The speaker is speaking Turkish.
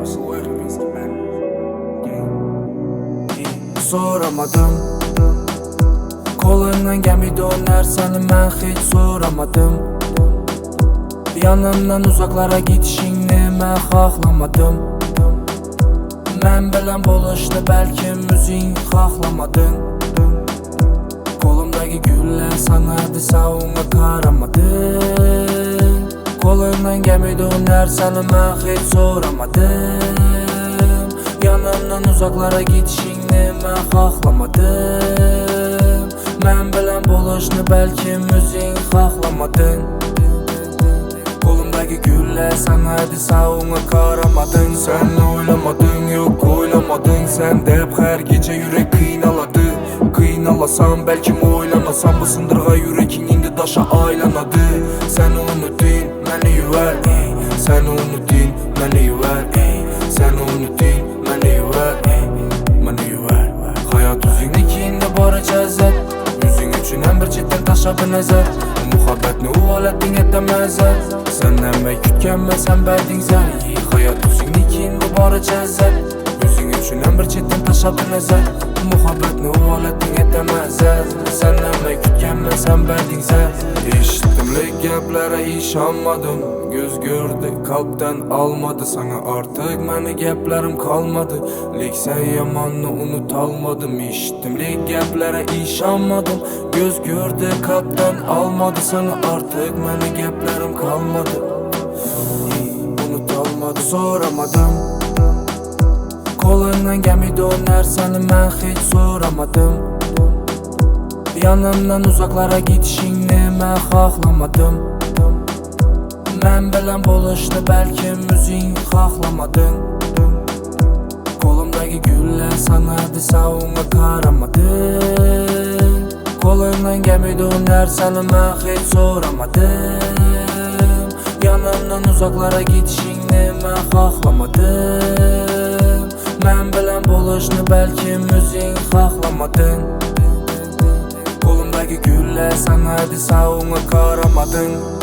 Soramadım, kolundan gəmi döner səni mən heç soramadım. Yanımdan uzaklara gidişini mən xahlamadım. Mən bilən buluşdu bəlkə müzik xahlamadın. Kolumdaki güller sanardı savunma karamadın. Kolundan gəmi döner səni mən heç soramadım. Yanımdan uzaklara gidişini mən xahlamadım. Mən bilən buluşdu bəlkə müzik xahlamadın. Kolumdaki güller sanardı savunma karamadın. Sen oylamadın, yok oylamadın. Sen de hep her gece yürek kıynaladın. Kıynalasam belki oylanasam bu sındırğa yürekin indi daşa aylanadı. Sen unutun, məni yüver, sen unutun, məni yüver, sen unutun, məni yüver, məni yüver. Hayat üzündekinde bara cəzzət, yüzün üçün ən bir cidden taşa bir nəzər. Muhabbetni uvalettin etmezler. Senden ben kütkenme sen berdin zər. Hayat üzündekinde bara cəzzət, yüzün üçün ən bir cidden taşa bir nəzər. Muhabbetni uvalettin etmezler. Senden ben kütkenme sen berdin zər. Eşittimlik gəplərə işanmadım. Göz gördü kalpten almadı. Sana artık məni gəplərim kalmadı. Lek sen yamanını unut almadım. Eşittimlik gəplərə işanmadım. Göz gördü kalpten almadı. Sana artık məni gəplərim kalmadı. Unut almadı. Soramadım, kolundan gəmi döner səni mən heç soramadım. Yanımdan uzaklara gidişini mən xahlamadım. Mən bilən buluşdu bəlkə müzik xahlamadın. Kolumdaki güller sanardı savunma karamadın. Kolundan gəmi döner səni mən heç soramadım. Yanımdan uzaklara gidişini mən xahlamadım. Mən bilən buluşdu bəlkə müzik xahlamadın. Kolumdaki güller sanardı savunma karamadın.